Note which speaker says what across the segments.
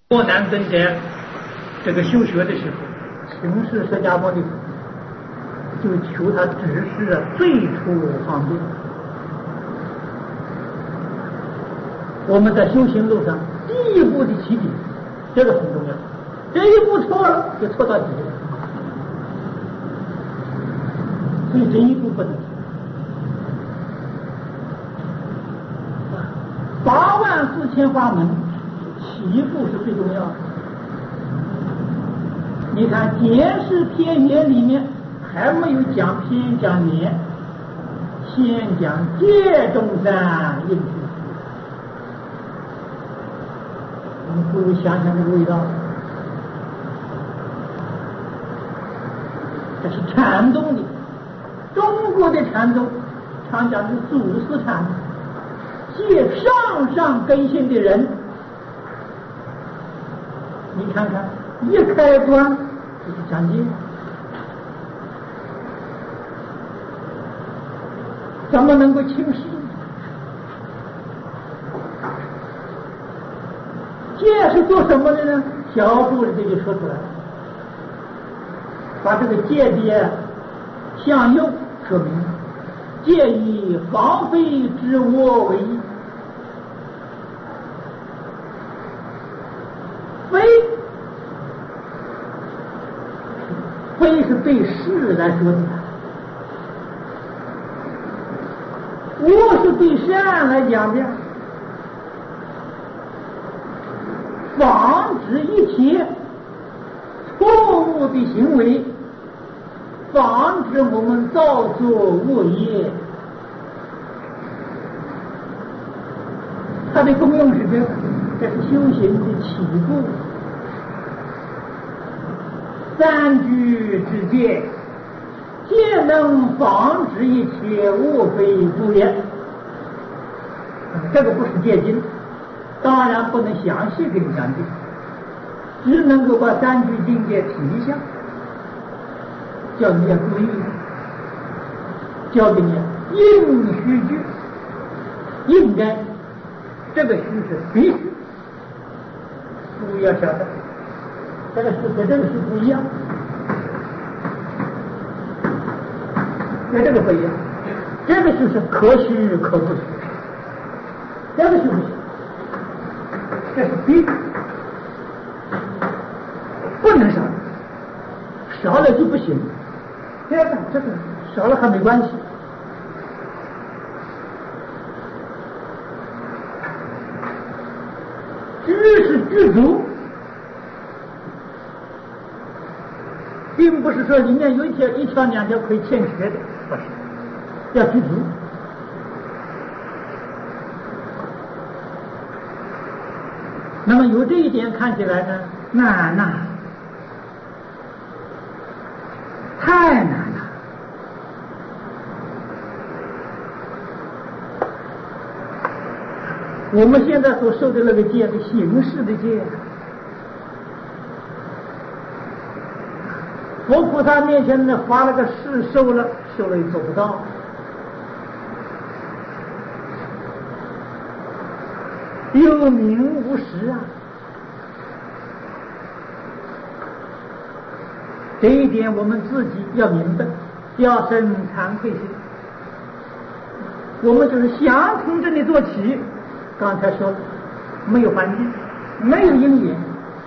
Speaker 1: 多难僧在这个修学的时候，请示释迦牟尼佛，就求他指示最初方便。我们在修行路上第一步的起点，这个很重要。这一步错了，就错到底了。所以这一步不能错。84000法门，起一步是最重要的。你看解释篇言里面还没有讲篇讲年，先讲戒中三应句。我们不如想想这个味道。这是禅宗的，中国的禅宗常讲是祖师禅，借上根性的人，你看看一开端就是讲戒，怎么能够轻视？戒是做什么的呢？小肚里就说出来了，把这个戒的相由说明了。戒以防非之我为义，非是对事来说的，我是对善来讲的，防止一切错误的行为，防止我们造作恶业。它的功用是这个，这是修行的起步。三句之戒，皆能防止一切恶非诸业。这个不是戒经，当然不能详细给你讲解，只能够把3句境界提一下，叫你要注意，教给你应须句，应该，这个须是必须，注意要晓得。这个是和这个是不一样，跟这个不一样。这个就是可许可不许，这个是不行，这是必须，不能少，少了就不行。这个少了还没关系。知识具足，并不是说里面有一条2条可以欠缺的，不是，要具足。那么有这一点看起来呢，难太难了。我们现在所受的那个戒是形式的戒，佛菩萨面前呢发了个誓，受了也做不到。有名无实啊，这一点我们自己要明白，要生惭愧心。我们就是想从这里做起，刚才说了，没有环境，没有因缘，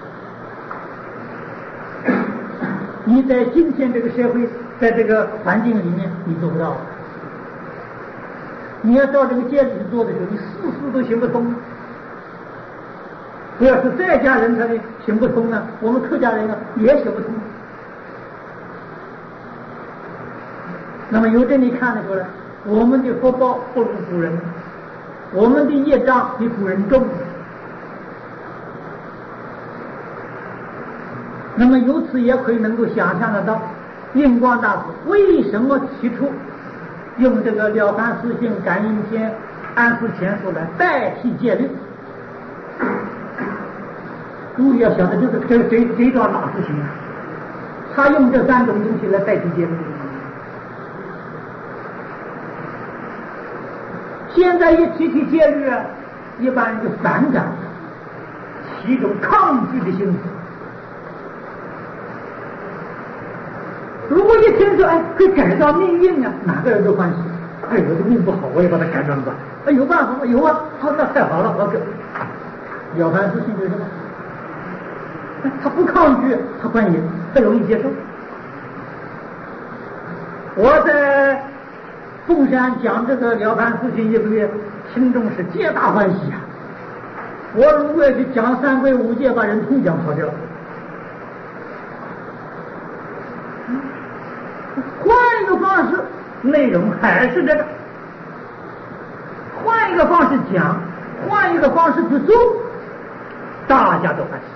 Speaker 1: 你在今天这个社会，在这个环境里面，你做不到。你要照这个戒律去做的时候，你事都行不通。不要是在家人他的行不通呢，我们客家人呢也行不通。那么由这里看得出来，我们的福报不如古人，我们的业障比古人重。那么由此也可以能够想象得到，印光大师为什么提出用这个《了凡四训》《感应篇》《安世前书》来代替戒律。注意要晓得这一段哪不行啊？他用这3种东西来代替戒律。现在一提起戒律啊，一般人就反感，起一种抗拒的心理。如果一听说哎可以改造命运啊，哪个人都欢喜。哎，我的命不好，我也把它改转吧。哎，有办法吗？有啊，好，那太好了，我给。了凡四训就是什么？他不抗拒，他欢迎，他容易接受。我在凤山讲这个了凡四训1个月，心中是皆大欢喜啊！我如果要去讲三归五戒，把人听讲跑掉。换一个方式，内容还是这个；换一个方式讲，换一个方式去做，大家都欢喜。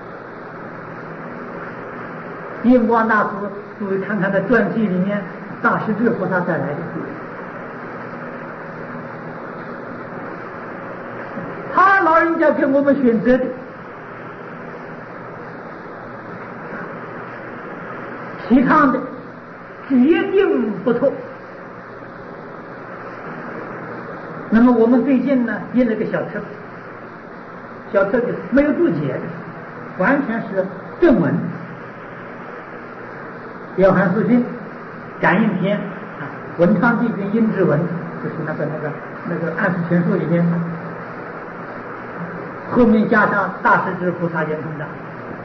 Speaker 1: 印光大师，诸位看看他传记里面，大势至菩萨带来的，他老人家给我们选择的，提倡的，决定不错。那么我们最近呢印了个小册，小册子没有注解的，完全是正文。了凡四训感应篇啊，文昌帝君阴之文，就是那个暗示全书里面，后面加上大势至菩萨圆通章。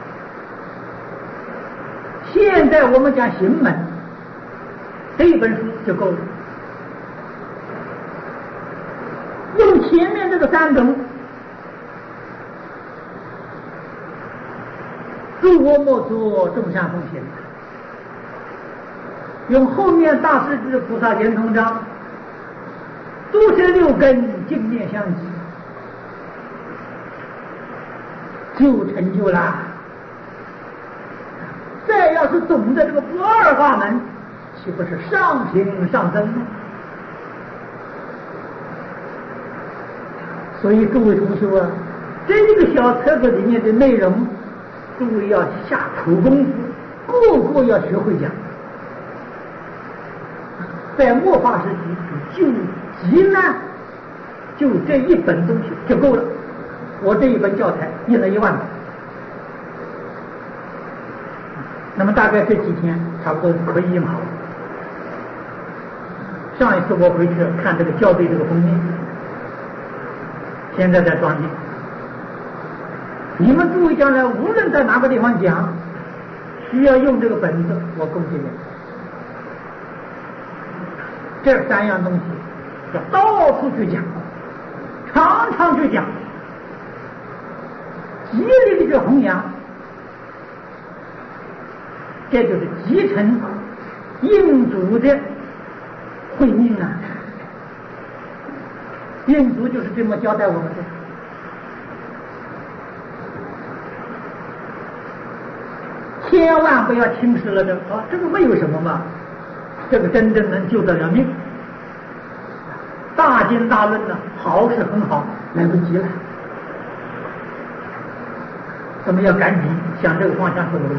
Speaker 1: 现在我们讲行门，这一本书就够了。用前面这个3种，诸恶莫作，众善奉行。用后面大势至菩萨圆通章，都是6根镜面相继，就成就了。再要是懂得这个不二法门，岂不是上行上增呢？所以各位同学啊，这个小册子里面的内容，诸位要下苦功夫，个个要学会讲。在末法时期就极难，就这一本东西就够了。我这一本教材印了1万本，那么大概这几天差不多可以印好。上一次我回去看这个校对这个封面，现在在装订。你们注意将来无论在哪个地方讲，需要用这个本子，我供给你。这3样东西要到处去讲，常常去讲，极力的去弘扬，这就是继承印祖的慧命啊！印祖就是这么交代我们的。千万不要轻视了这个这个没有什么嘛，这个真正能救得了命。大经大论呢，好是很好，来不及了。咱们要赶紧向这个方向去努力。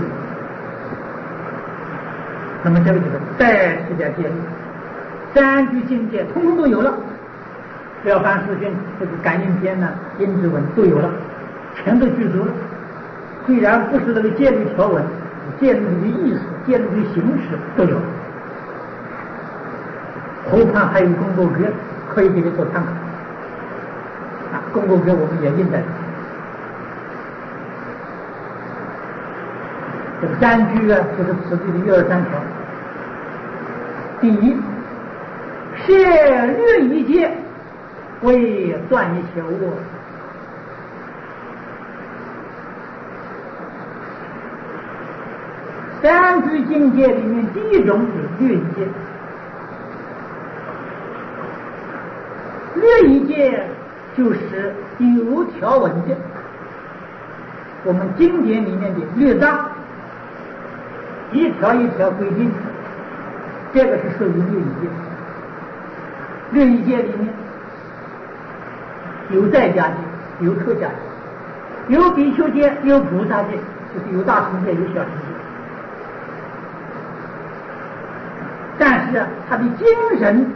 Speaker 1: 那么这个就是再次的建立3句境界，通通都有了。了凡四训这个感应篇呢、阴之文都有了，全都具足了。虽然不是那个戒律条文，戒律的意思、戒律的形式都有，后看还有功过格，可以给你做参考。功过格我们也印在这个3句啊，就是此地的1、2、3条。第一，摄略一戒，为断一切恶。3句境界里面，第一种是略一戒。略一戒就是有条文的，我们经典里面的略章，一条一条规定，这个是属于略一戒。略一戒里面有在家戒，有出家戒，有比丘戒，有菩萨戒，就是有大乘戒，有小乘戒。但是他的精神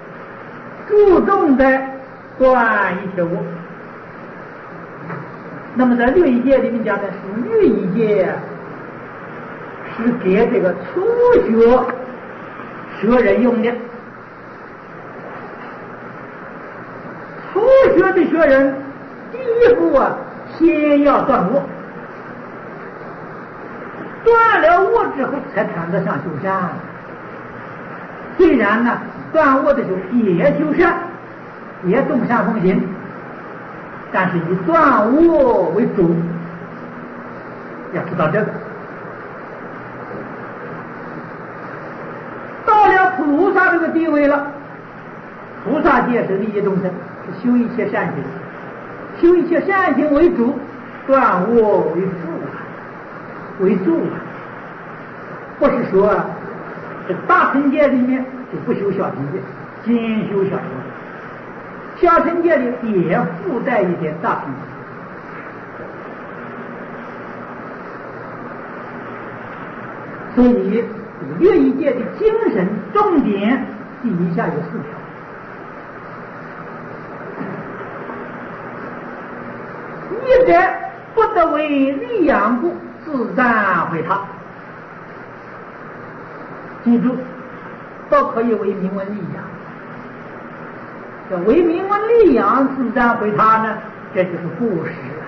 Speaker 1: 注重在断一切恶。 那么在律仪戒里面讲的是律仪戒，是给这个初学人用的。初学的学人，第一步啊，先要断我，断了我之后才谈得上修善。虽然呢，断我的时候也修善，也动善风行，但是以断我为主，要知道这个。到了菩萨这个地位了，菩萨戒是利益众生，是修一切善行，修一切善行为主，断我为辅为助啊。不是说这大乘戒里面就不修小乘戒，兼修小乘戒，小乘戒里也附带一点大乘戒。所以律仪戒的精神重点以下有4条。一者不得为利养故，自赞毁他。记住，不可以为名闻利养。这为名闻利养自赞毁他呢，这就是布施啊。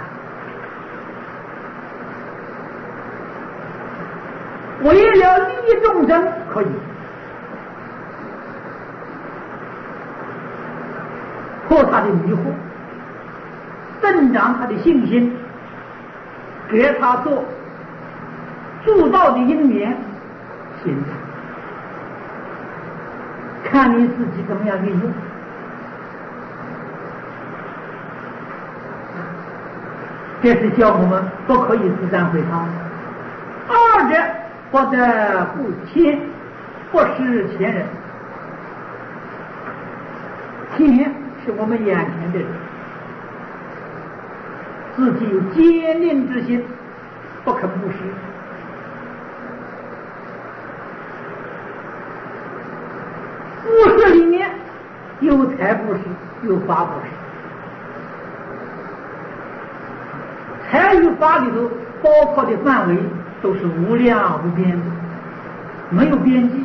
Speaker 1: 为了利益众生可以，破他的迷惑，增长他的信心，给他做助道的因缘，行，看你自己怎么样利用。这是教我们不可以自赞毁他。二者不得不谦，不失前人。谦是我们眼前的人，自己有坚定之心，不肯布施。布施里面有财布施，有法布施。财与法里头包括的范围都是无量无边的，没有边际。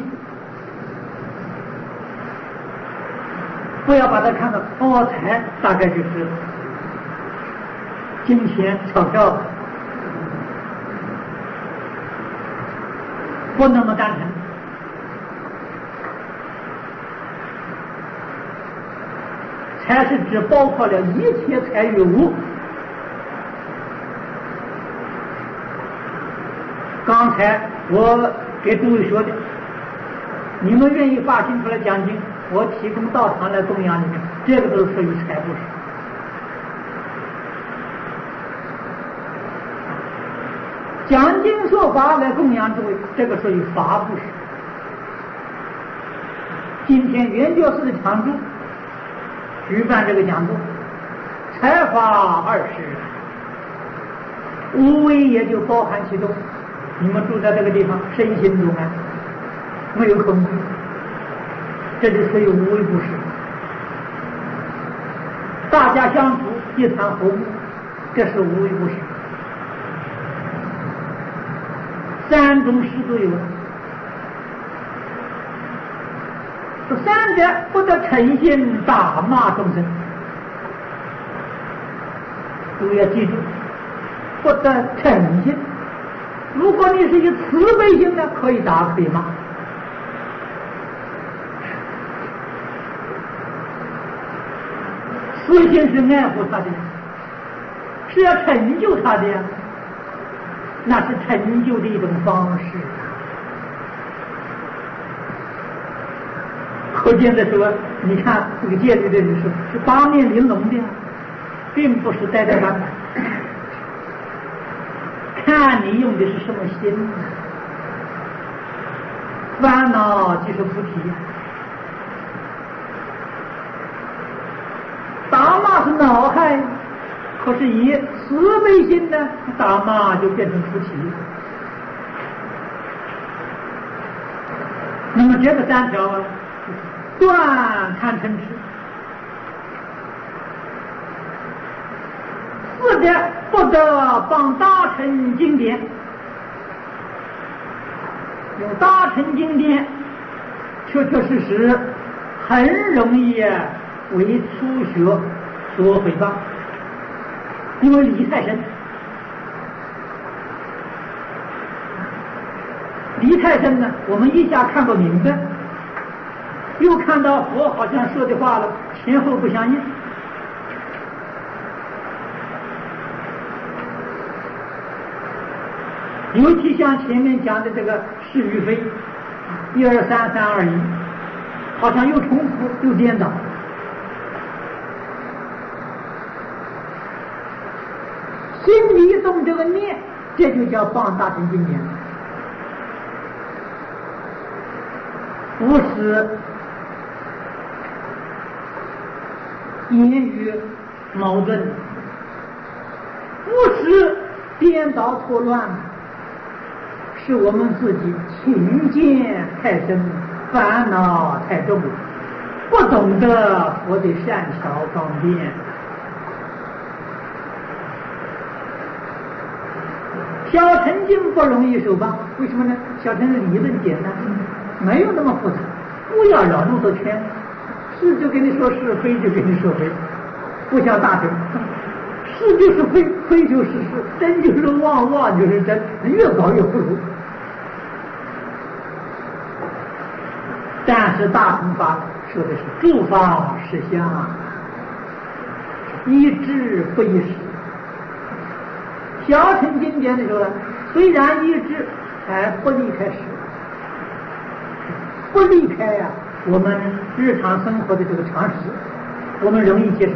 Speaker 1: 不要把它看到发财大概就是金钱钞票，不那么单纯。财是指包括了一切财与物。刚才我给诸位说的，你们愿意发心出来讲经，我提供道场来供养你们，这个都属于财布施。讲经说法来供养诸位，这个属于法布施。今天圆觉寺的常住举办这个讲座，财法20，无为也就包含其中。你们住在这个地方，身心中安，没有恐惧，这就属于无为布施。大家相处一谈和睦，这是无为布施。3种施都有，这3者不得嗔心打骂众生，都要记住，不得嗔心。如果你是一个慈悲心呢，可以打可以骂。慈心是爱护他的，是要成就他的呀，那是成就的一种方式。可见的说，你看这个戒律的人是八面玲珑的，并不是呆呆板板。看你用的是什么心，烦恼即是菩提。打骂是恼害，可是以慈悲心呢，打骂就变成菩提。那么这个3条啊，断贪嗔痴。4 的不得帮大乘经典，有大乘经典确确实实很容易为初学所诽谤，因为理太深，理太深呢，我们一下看不明白，又看到佛好像说的话了前后不相应。尤其像前面讲的这个是与非，1、2、3、3、2、1，好像又重复又颠倒。心里动这个念，这就叫放大乘经典，不是言语矛盾，不是颠倒错乱，是我们自己情见太深，烦恼太重，不懂得佛的善巧方便。小乘经不容易受报，为什么呢？小乘的理论简单，没有那么复杂，不要绕那么多圈，是就跟你说是，非就跟你说非，不像大乘，是就是非，非就是是，真就是妄，妄就是真，越搞越糊涂。但是大乘法说的是诸法实相，一致不一时。小乘经典的时候呢，虽然一致，还不离开实，不离开呀，我们日常生活的这个常识，我们容易接受。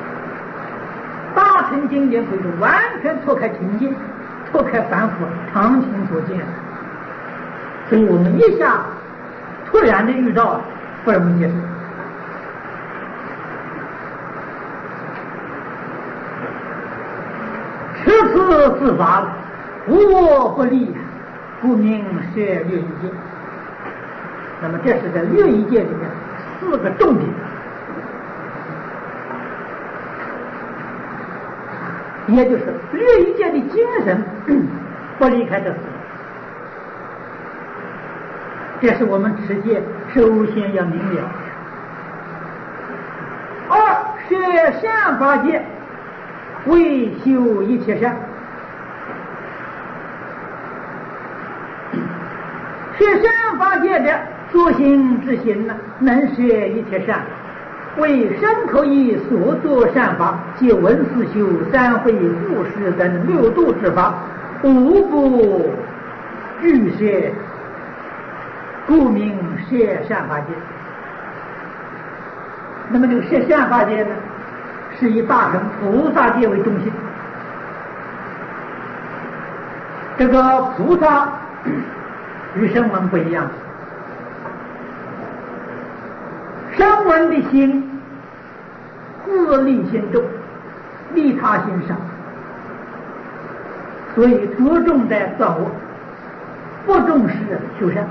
Speaker 1: 大乘经典可以说完全脱开情境，脱开凡夫常情所见，所以我们一下突然的遇到，不容易接受。此次自法，无我不立，故名学略一戒。那么这是在略一戒里面4个重点，也就是略一戒的精神不离开这4个。这是我们持戒首先要明了。2学善法戒，为修一切善。学善法界的所行之行呢，能学一切善，为身口意所作善法，皆闻思修、三会、布施等6度之法，无不欲学，故名学善法界。那么这个学善法界呢，是以大乘菩萨界为中心。这个菩萨与声闻不一样，声闻的心自利心重，利他心少，所以着重在造我，不重视修善。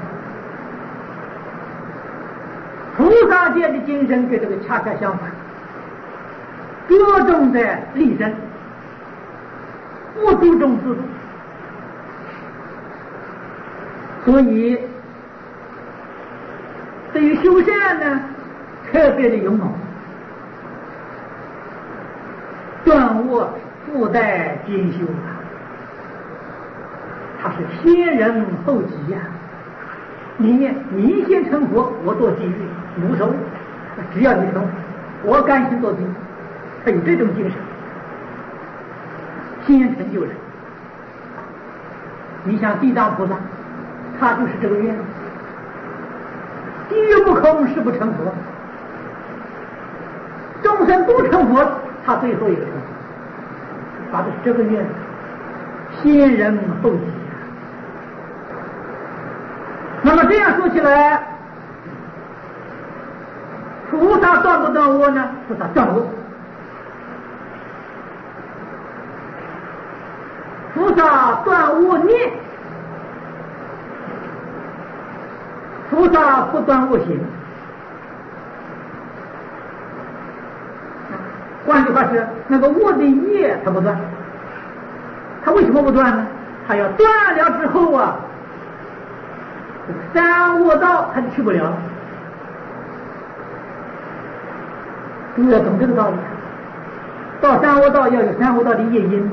Speaker 1: 菩萨界的精神跟这个恰恰相反，着重在利身，不注重自度。所以对于修善呢，特别的勇猛，断我附带兼修，他是先人后己呀。你先成佛，我做地狱无所谓，只要你成佛，我甘心做地狱。他有这种精神，先成就人。你像地藏菩萨，他就是这个愿，地狱不空誓不成佛，众生都成佛，他最后一个成佛，发的是这个愿，先人后己。那么这样说起来，菩萨断不断我呢？菩萨断我。菩萨断我念，菩萨不断我行。换句话是，那个我的业他不断， 他为什么不断呢？他要断了之后啊，三恶道他就去不了了。诸位要懂这个道理，到三恶道要有三恶道的业因，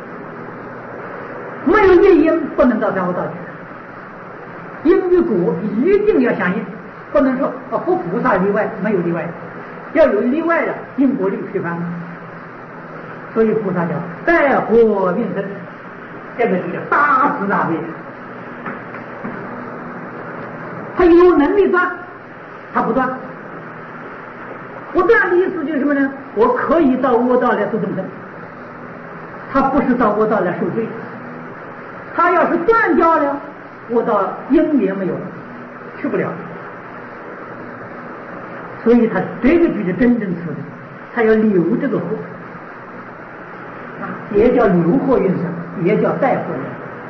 Speaker 1: 没有业因不能到三恶道去。因与果一定要相应，不能说佛菩萨例外，没有例外，要有例外的因果律推翻。所以菩萨叫待火运生，这个就叫大慈大悲。他有能力断，他不断。不断的意思就是什么呢？我可以到恶道来度众生，他不是到恶道来受罪。他要是断掉了，恶道因也没有了，去不了。所以他这个就是真正慈悲，他要留这个祸，也叫留祸运生，也叫带祸运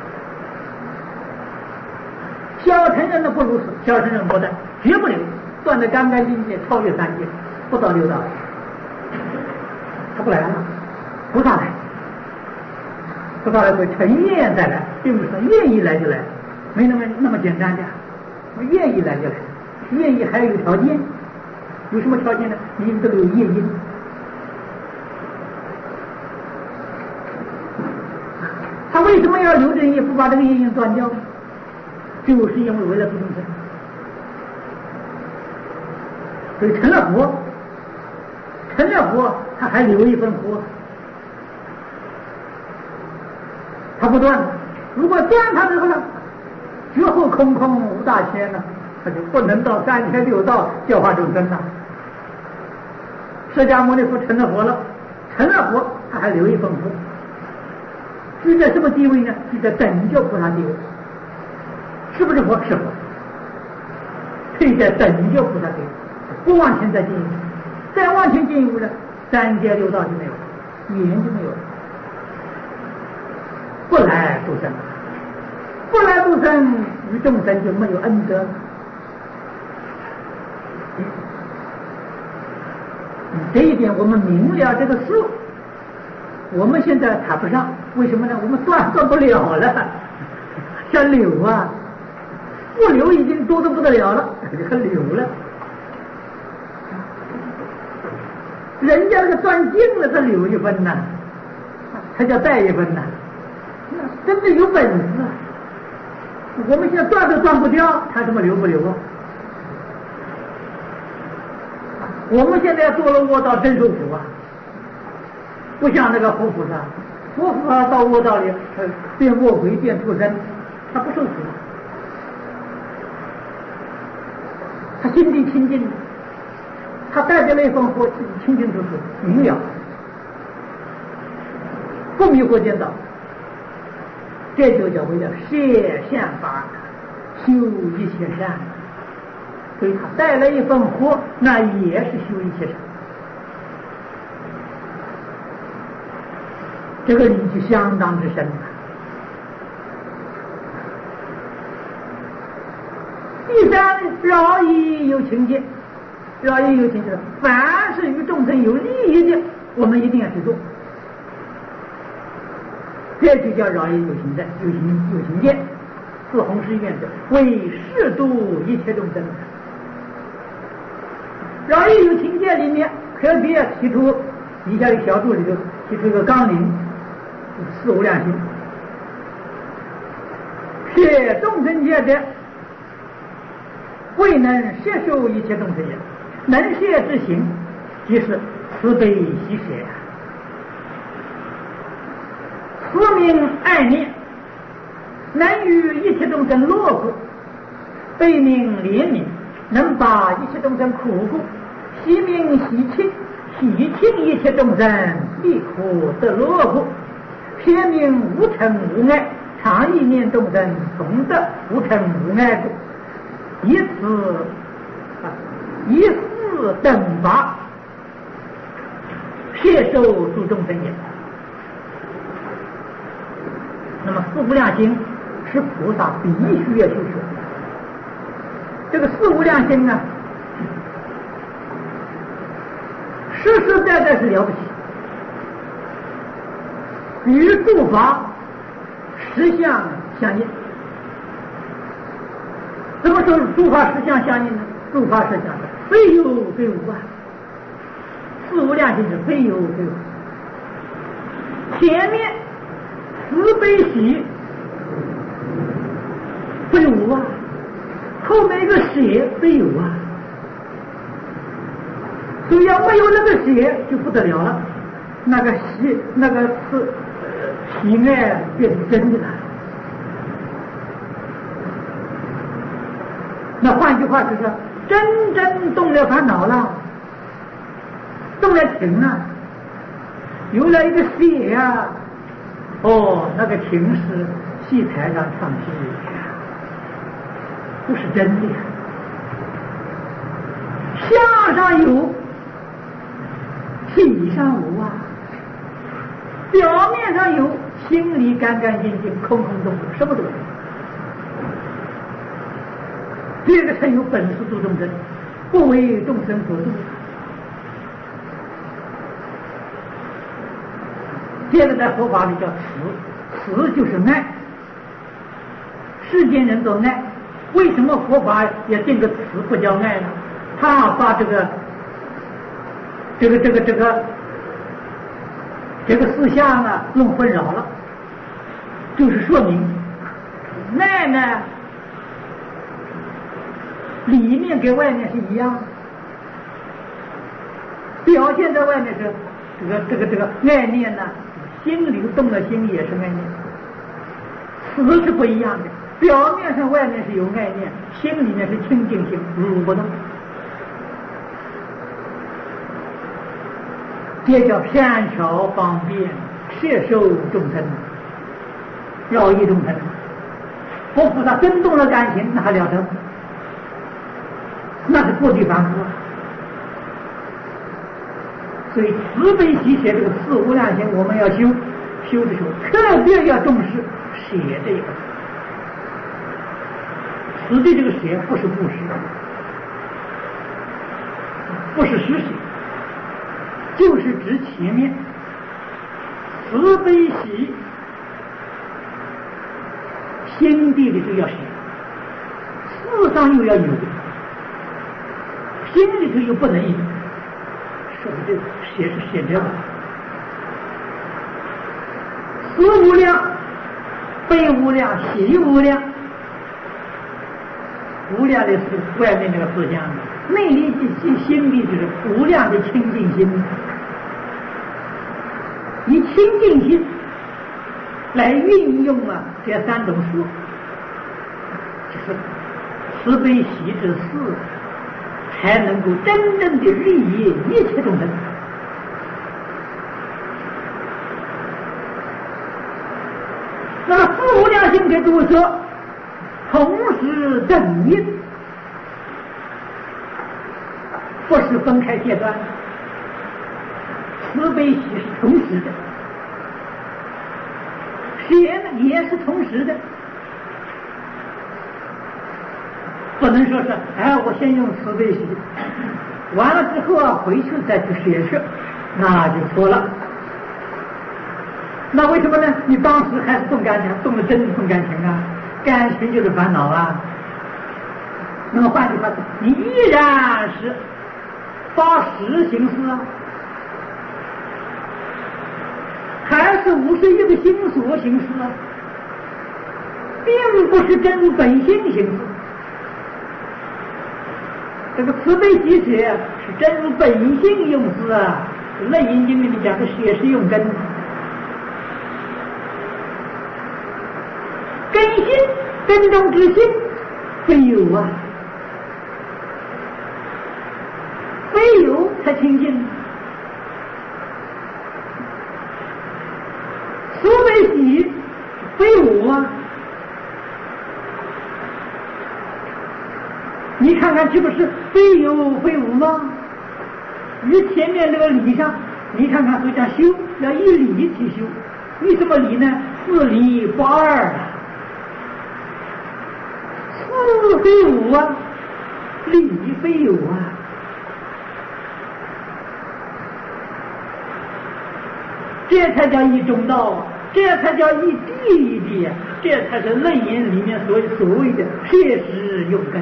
Speaker 1: 生。小乘人的不如此，小乘人不断，绝不留，断得干干净净，超越三界，不到六道，他不来了，菩萨来，菩萨来会成愿再来，并不是愿意来就来，没那么简单的，我愿意来就来，愿意还有条件，有什么条件呢？你这个有业因。他为什么要留着业，不把这个业因断掉？就是因为为了度众生，所以成了佛，他还留一份活，他不断。如果断他之后呢，绝后空空无大千呢，他就不能到三天六道教化众生了。释迦牟尼佛成了佛了，他还留一份活，居在什么地位呢？居在等觉菩萨地位。是不是佛？是佛，退在等觉菩萨地位，不往前再进一步，再往前进一步呢，三界六道就没有了，语言就没有了。不来度生，不来度生，与众生就没有恩德。这一点我们明了这个事，我们现在谈不上，为什么呢？我们断不了了，想留啊，不留已经多得不得了了，还留了。人家那个断尽了，他留一分呐，他叫带一分呐，真的有本事啊！我们现在断都断不掉，他怎么留不留啊？我们现在堕了恶道真受苦啊！不像那个佛菩萨，佛菩萨到恶道里变恶鬼变畜生，他不受苦，他心地清净，他带着那份火清清楚楚明了，不迷惑颠倒，这就叫为了摄善法，修一切善。所以他带了一份火，那也是修一切善。这个理就相当之深了。第三，饶益有情节，饶益有情节，凡是与众生有利益的，我们一定要去做。这就叫饶益有情在，有情见，是弘誓愿者，为誓度一切众生。饶益有情见里面特别提出以下的小注里头提出一个纲领，四无量心，摄众生界者，未能摄受一切众生也，能摄之行，即是慈悲喜舍，慈名爱念，能与一切众生乐苦，悲悯怜悯，能把一切众生苦故，喜名喜庆，喜庆一切众生离苦得乐故，偏名无嗔无爱，常意念众生同得无嗔无爱故，以四等法摄受诸众生也。那么四无量心是菩萨必须要修学。这个四无量心呢，实实在在是了不起，与诸法实相相应。怎么说诸法实相相应呢？诸法实相是非有非无啊，四无量心是非有非无。前面慈悲喜非无啊，后面一个舍非有啊，所以要没有那个舍就不得了了，那个喜那个喜爱变成真的了。那换句话就是说，真正动了烦恼了，动了情了，有了一个血啊，哦，那个情是戏台上唱戏，不是真的。相上有，体上无啊。表面上有，心里干干净净，空空洞洞，什么都没有。这个才有本事度众生，不为众生所度。这个在佛法里叫慈，慈就是爱。世间人都爱，为什么佛法也定个慈不叫爱呢？他把这个思想啊弄混淆了，就是说明爱呢里面跟外面是一样，表现在外面是这个爱念呢，心里动了心也是爱念，慈是不一样的。表面上外面是有爱念，心里面是清净心，如不动。这叫善巧方便，摄受众生，饶益众生。佛菩萨真动了感情，那还了得？那是过去凡夫。所以慈悲喜舍这个四无量心，我们要修的时候，特别要重视舍这一个。慈悲这个舍不是布施，不是施舍，就是指前面慈悲喜心地里头要舍，事上又要有，心里头又不能有，说的这个舍是舍这个。慈无量，悲无量，喜无量。无量的是外面那个思想，内里心里就是无量的清净心。以清净心来运用啊这三种术，就是慈悲喜之事，才能够真正的利益一切众生。那么四无量心给诸说同时等应，不是分开阶段。慈悲喜是同时的，舍呢也是同时的，不能说是我先用慈悲喜，完了之后回去再去舍，那就错了。那为什么呢？你当时还是动感情，动了真的动感情啊，感情就是烦恼啊。那么换句话说，你依然是发实行思啊，还是51个心所行思啊，并不是真本性行思。这个慈悲喜舍是真如本性用思啊，《楞严经》里面讲的舍是用根。根心，根中之心非有啊，非有才清净。慈悲喜非我啊，你看看是不是非有非无吗？与前面这个理上，你看看所讲修要依理去修，依什么理呢？四理不二啊。事非无啊，理非有啊。这才叫一中道，这才叫一地的这才是楞严里面所谓的切实用根。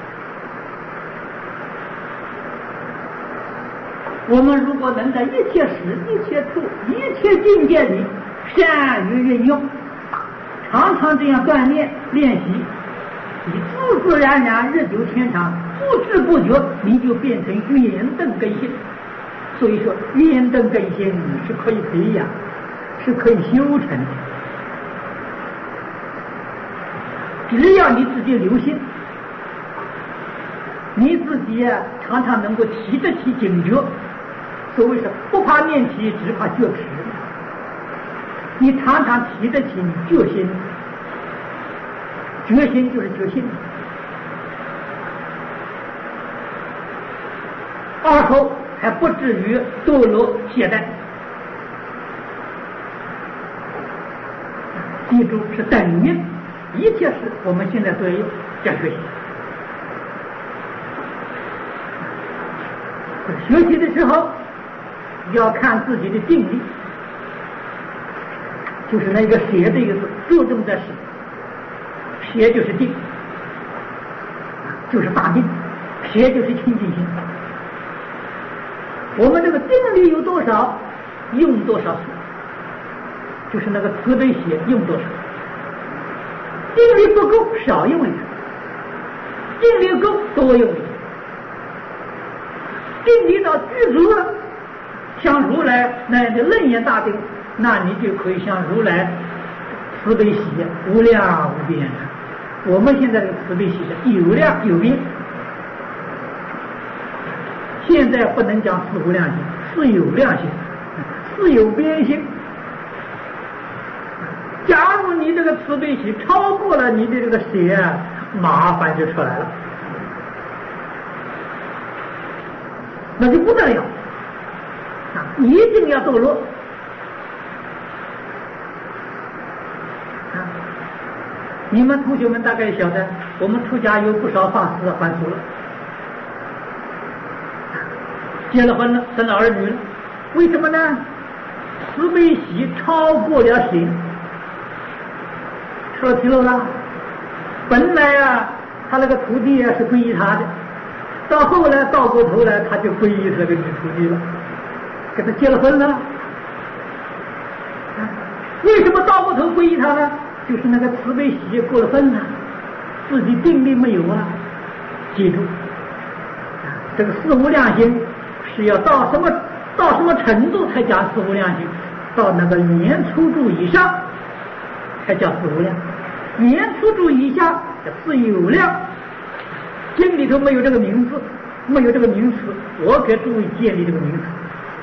Speaker 1: 我们如果能在一切时、一切处、一切境界里善于运用，常常这样锻炼练习，你自自然然日久天长，不知不觉你就变成圆顿根性。所以说圆顿根性是可以培养，是可以修成的，只要你自己留心，你自己常常能够提得起警觉。所谓是不怕面皮，只怕觉迟。你常常提得起你决心，决心就是决心。而后还不至于堕落懈怠。记住，是等于一切事，我们现在都要讲学习。学习的时候要看自己的定力，就是那个学这个字，注重在学就是定，就是大定，学就是清净心。我们这个定力有多少，用多少，就是那个慈悲学用多少。定力不够，少用一点；定力够，多用一点。定力到具足了，像如来那样的楞严大定，那你就可以像如来慈悲喜无量无边了。我们现在的慈悲喜是有量有边，现在不能讲是无量心，是有量心，是有边心。假如你这个慈悲喜超过了你的这个邪，麻烦就出来了，那就不得了啊！一定要堕落啊！你们同学们大概晓得，我们出家有不少法师还俗了，结了婚了，生了儿女了，为什么呢？慈悲喜超过了邪。说题了啦，本来他那个徒弟是皈依他的，到后来倒过头来他就皈依这个女徒弟了，跟他结了婚了。为什么倒过头皈依他呢？就是那个慈悲喜过了分了，自己定力没有啊。记住，这个四无量心是要到什么程度才讲四无量心？到那个年初住以上才叫四无量，年初住以下叫四有量。经里头没有这个名字，没有这个名词，我给诸位建立这个名词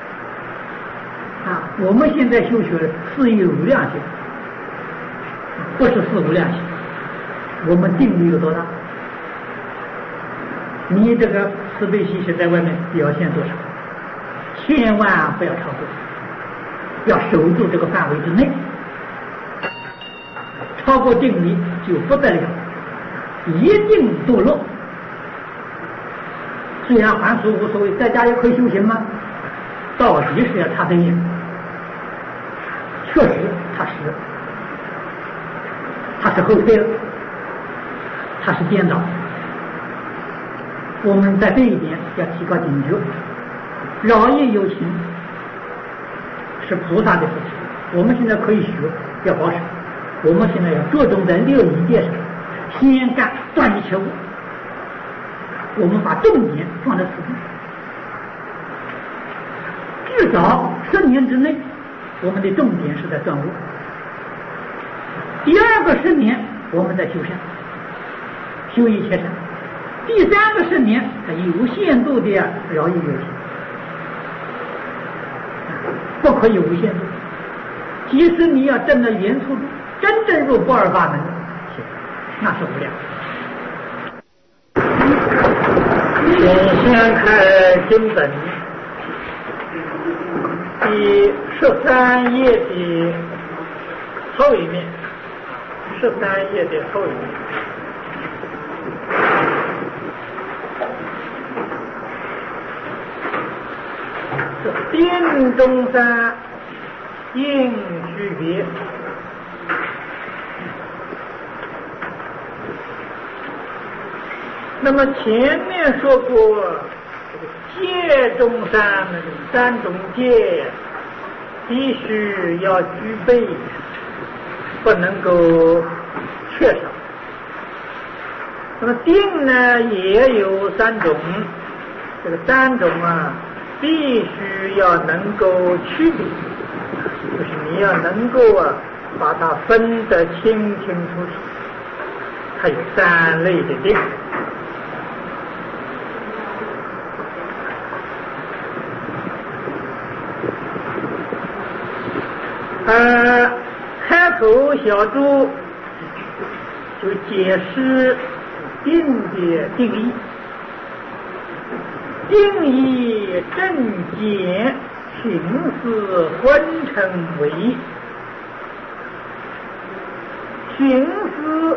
Speaker 1: 啊。我们现在修学的四有量心，不是四无量心。我们定力有多大？你这个慈悲喜是在外面表现多少？千万不要超过，要守住这个范围之内。超过定力就不得了，一定堕落。虽然还俗无所谓，在家也可以修行吗？到底是要查真眼，确实他是后退了，他是颠倒。我们在这一点要提高警觉。饶益有情是菩萨的事情，我们现在可以学，要保守。我们现在要着重在6仪界上，先干断一切物。我们把重点放在此地，至少10年之内，我们的重点是在断物。第2个10年，我们在修善，修一切善。第3个10年，有限度的饶益有情，不可以无限度。即使你要证了圆处度，真正入不二法门，那是无量。先开经本第13页的后一面，13页的后一面。是定中山应区别， 那么前面说过，戒中三种戒必须要具备，不能够缺少。那么定呢也有3种，这个3种必须要能够区别，就是你要能够把它分得清清楚楚。它有3类的定。开口小注就解释定的定义。定义正见形似昏沉为形似，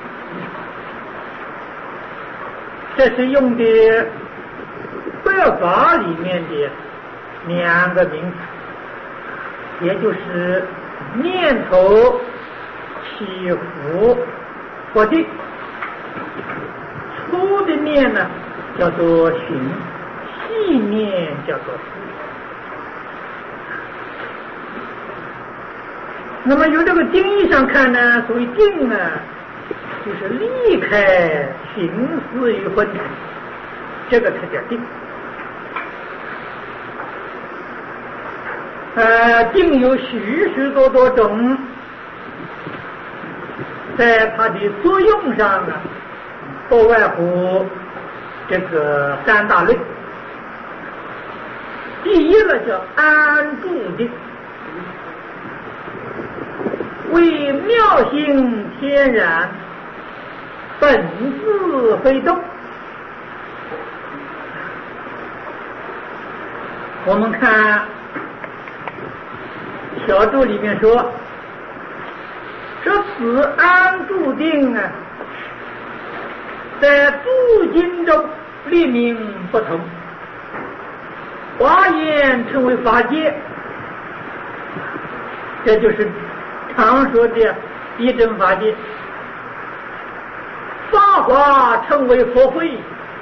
Speaker 1: 这是用的佛法里面的2个名词，也就是念头起伏不定。粗的念呢叫做行，细念叫做思。那么由这个定义上看呢，所谓定就是离开形思与昏沉，这个才叫定。定有许许多多种，在它的作用上不外乎这个3大类。第一叫安住定，为妙性天然，本自非动。我们看小注里面说，此安住定在诸经中立名不同。华严称为法界，这就是常说的一真法界；法华称为佛慧，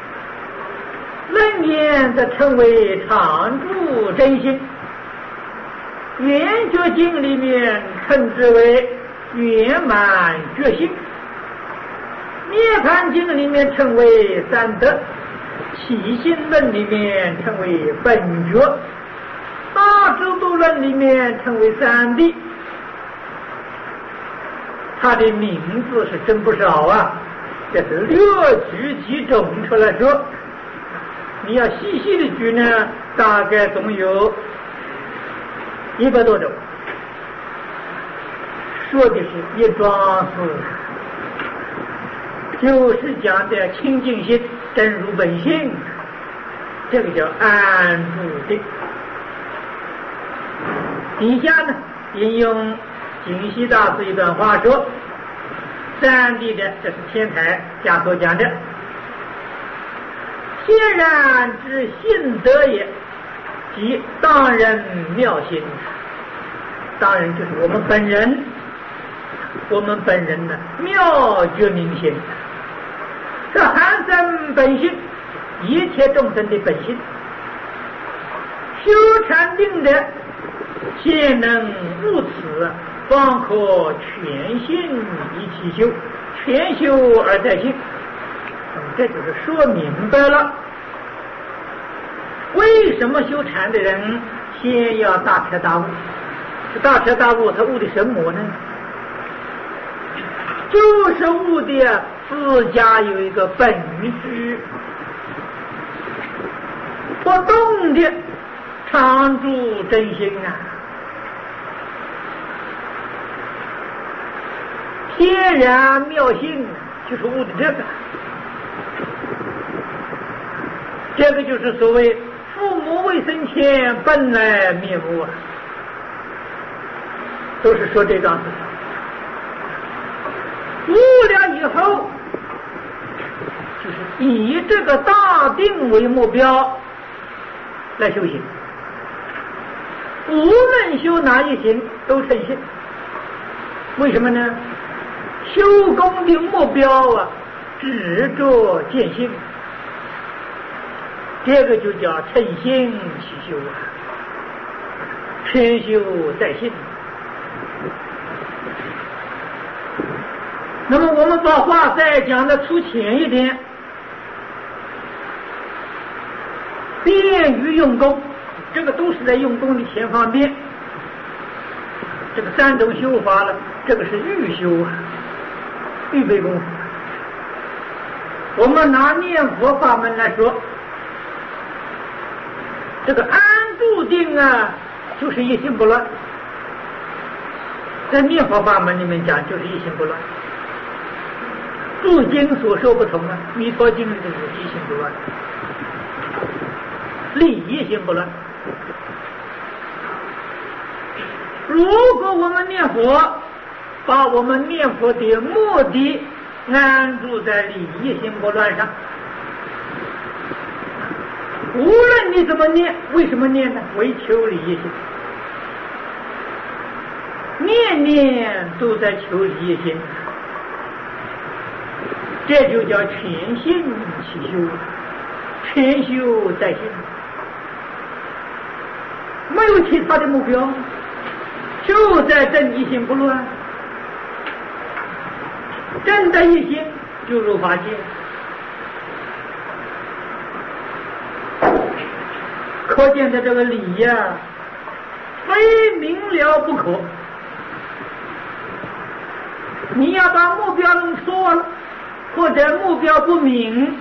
Speaker 1: 楞严则称为常住真心。圆觉经里面称之为圆满觉性，涅槃经里面称为三德，起心论里面称为本觉，大智度论里面称为三谛。它的名字是真不少这是略举几种出来说。你要细细的举呢，大概总有100多种，说的是一桩事，就是讲的清净心真如本性，这个叫安住定。底下呢引用净西大师一段话说，3谛的这是天台家所讲的，天然之性德也，即当人妙心。当然就是我们本人，妙觉明心，这含生本性，一切众生的本性。修禅定的，先能悟此，方可全心一起修，全修而在性。这就是说明白了，为什么修禅的人先要大彻大悟？大彻大悟他悟的什么呢？就是悟的自家有一个本具不动的常住真心天然妙性，就是悟的这个。这个就是所谓父母未生前本来面目都是说这桩事情。悟了以后，就是以这个大定为目标来修行，无论修哪一行都成性。为什么呢？修功的目标只执着见性，这个就叫诚心起修啊，全修在心。那么我们把话再讲的粗浅一点，便于用功，这个都是在用功的前方面。这个3种修法了，这个是预修啊，预备功夫。我们拿念佛法门来说，这个安住定啊，就是一心不乱。在念佛法门里面讲，就是一心不乱。诸经所说不同啊，弥陀经里就是一心不乱，理一心不乱。如果我们念佛，把我们念佛的目的安住在理一心不乱上，无论你怎么念，为什么念呢？为求理一心，念念都在求理一心，这就叫全心起修，全修在心，没有其他的目标，就在正一心不乱，正的一心就入法界。可见的这个理呀，非明了不可。你要把目标弄错了，或者目标不明，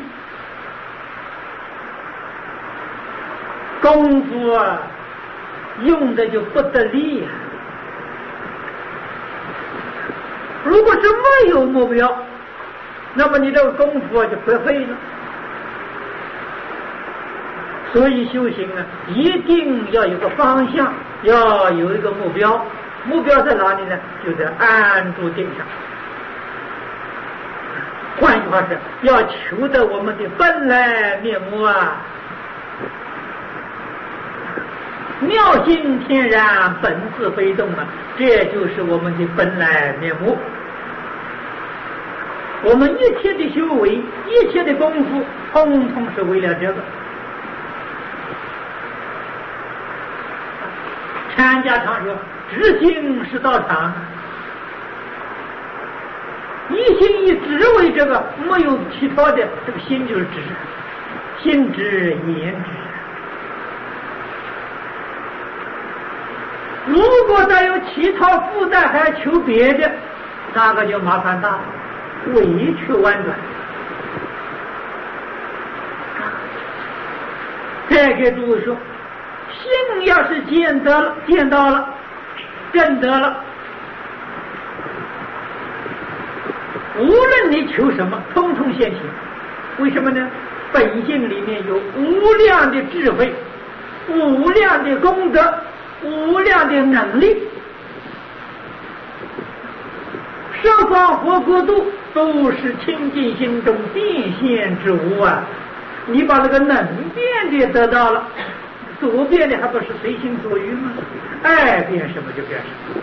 Speaker 1: 功夫啊用的就不得力啊。如果是没有目标，那么你这个功夫啊就白费了。所以修行啊，一定要有个方向，要有一个目标。目标在哪里呢？就在安住定上。换句话是，要求得我们的本来面目啊，妙性天然，本自非动啊，这就是我们的本来面目。我们一切的修为，一切的功夫，通通是为了这个。禅家常说，直心是道场，一心一直为这个，没有其他的，这个心就是直，心直言直。如果再有其他负担还求别的，那个就麻烦大了，委屈婉转。再给诸位说，心要是见到了，证得了，无论你求什么，通通现行。为什么呢？本性里面有无量的智慧，无量的功德，无量的能力，十方佛国度都是清净心中变现之物啊！你把那个能变的得到了，所变的还不是随心所欲吗？爱变什么就变什么。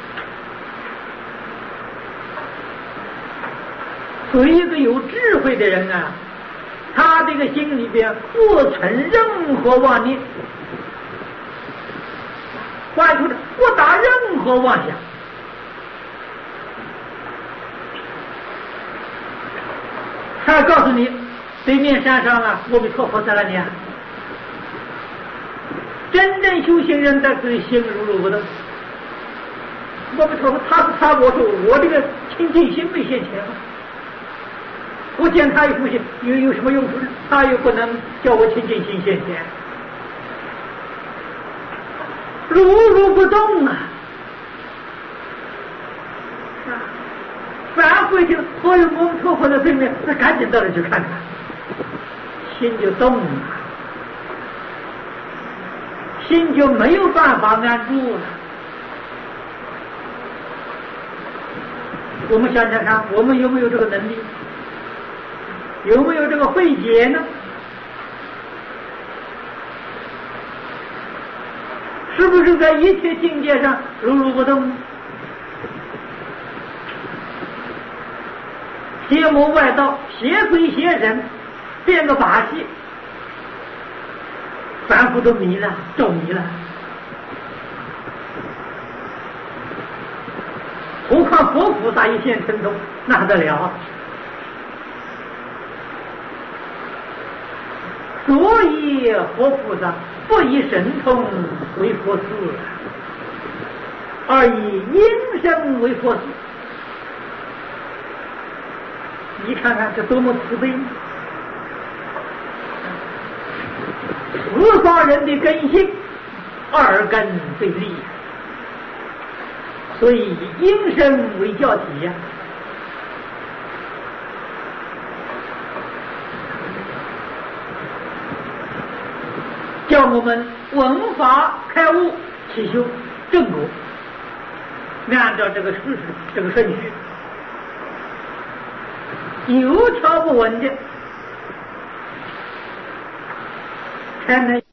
Speaker 1: 所以一个有智慧的人啊，他这个心里边不存任何妄念，换出的不打任何妄想。他告诉你，对面山上啊，阿弥陀佛在那里啊。真正修行人的对心如如不动。阿弥陀佛，他我说我这个清净心没现前吗？我见他一出现，有什么用处呢？他又不能叫我清净心现前，如如不动啊！反回去，所有阿弥陀佛的对面，那赶紧到那去看看，心就动了，心就没有办法安住了。我们想想看，我们有没有这个能力？有没有这个慧解呢？是不是在一切境界上如如不动？ 邪魔外道，邪鬼邪神，变个把戏，凡夫都迷了，着迷了。何况佛菩萨一现神通，那还得了啊！所以佛菩萨不以神通为佛事，而以因身为佛事。你看看这多么慈悲！四方人的根性二根对立，所以以因身为教体呀。叫我们闻法开悟，起修正果，按照这个顺序，有条不紊的，才能